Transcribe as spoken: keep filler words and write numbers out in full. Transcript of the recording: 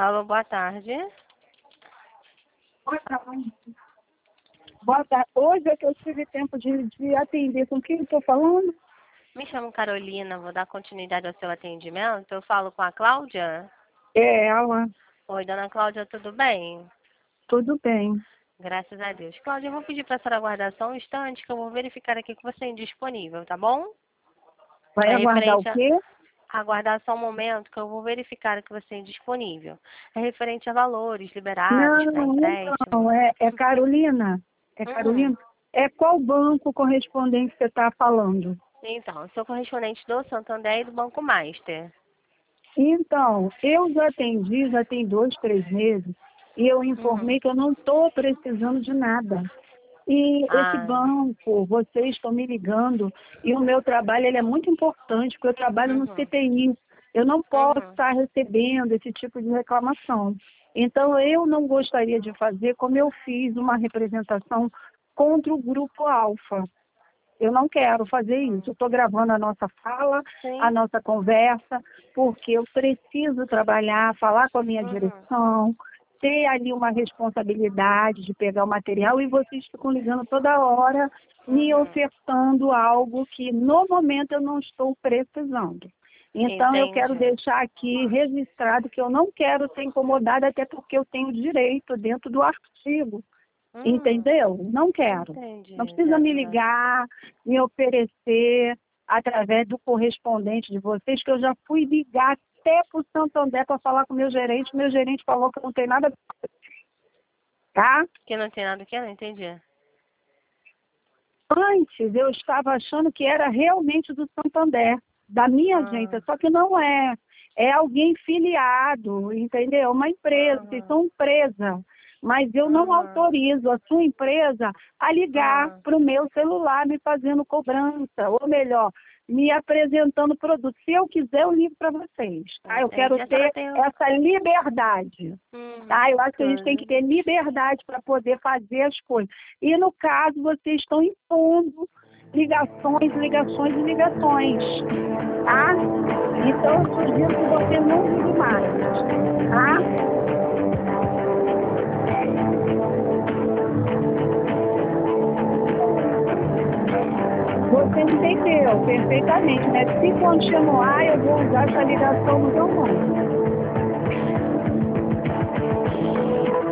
Alô, boa tarde. Boa tarde. Boa tarde. Hoje é que eu tive tempo de, de atender. Com quem eu estou falando? Me chamo Carolina, vou dar continuidade ao seu atendimento. Eu falo com a Cláudia? É ela. Oi, dona Cláudia, tudo bem? Tudo bem. Graças a Deus. Cláudia, eu vou pedir para a senhora aguardar só um instante que eu vou verificar aqui que você é indisponível, tá bom? Vai É aguardar o referente a... quê? Aguardar só um momento que eu vou verificar que você é indisponível. É referente a valores liberados para Não, empréstimo. não. É, é Carolina. É Uhum. Carolina. É qual banco correspondente você está falando? Então, eu sou correspondente do Santander e do Banco Master. Então, eu já atendi, já tem dois, três meses, e eu Uhum. informei que eu não estou precisando de nada. E esse Ah, banco, vocês estão me ligando, e o meu trabalho ele é muito importante, porque eu trabalho no uhum. C T I. Eu não posso Uhum. estar recebendo esse tipo de reclamação. Então, eu não gostaria de fazer como eu fiz uma representação contra o Grupo Alfa. Eu não quero fazer isso. Eu estou gravando a nossa fala, a Sim. nossa conversa, porque eu preciso trabalhar, falar com a minha Uhum. direção, ter ali uma responsabilidade de pegar o material e vocês ficam ligando toda hora, me Uhum. ofertando algo que no momento eu não estou precisando. Então eu quero Entendi. deixar aqui registrado que eu não quero ser incomodada, até porque eu tenho direito dentro do artigo. Hum, Entendeu? Não quero. Não entendi, precisa me dentro da... ligar, me oferecer através do correspondente de vocês, que eu já fui ligar até para o Santander para falar com o meu gerente. Meu gerente falou que não tem nada, tá? Que não tem nada que eu não entendi. Antes eu estava achando que era realmente do Santander, da minha agência, Ah, só que não é. É alguém filiado, entendeu? Uma empresa, vocês aham, são empresa. Mas eu não aham, autorizo a sua empresa a ligar aham. para o meu celular me fazendo cobrança, ou melhor, me apresentando produto. Se eu quiser, eu ligo para vocês, tá? Eu quero Entendi. A senhora ter tem... o- essa liberdade. Tá? Eu Uhum, acho que a gente tem que ter tudo. liberdade para poder fazer as coisas. E no caso, vocês estão impondo ligações, ligações e ligações, tá? Então, eu sugiro que você não ligue mais, tá? Você entendeu perfeitamente, né? Se continuar, eu vou usar essa ligação no meu nome.